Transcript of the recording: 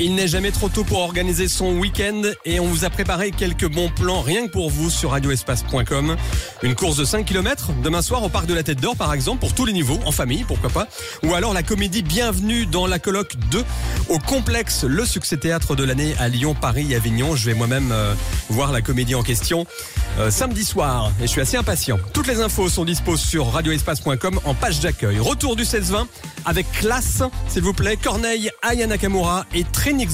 Il n'est jamais trop tôt pour organiser son week-end et on vous a préparé quelques bons plans rien que pour vous sur radioespace.com. Une course de 5 km demain soir au parc de la Tête d'Or par exemple, pour tous les niveaux, en famille, pourquoi pas. Ou alors la comédie Bienvenue dans la Coloc 2 au Complexe, le succès théâtre de l'année à Lyon, Paris et Avignon. Je vais moi-même voir la comédie en question samedi soir et je suis assez impatient. Toutes les infos sont dispo sur radioespace.com en page d'accueil. Retour du 16-20 avec classe, s'il vous plaît, Corneille, Aya Nakamura et Trinix.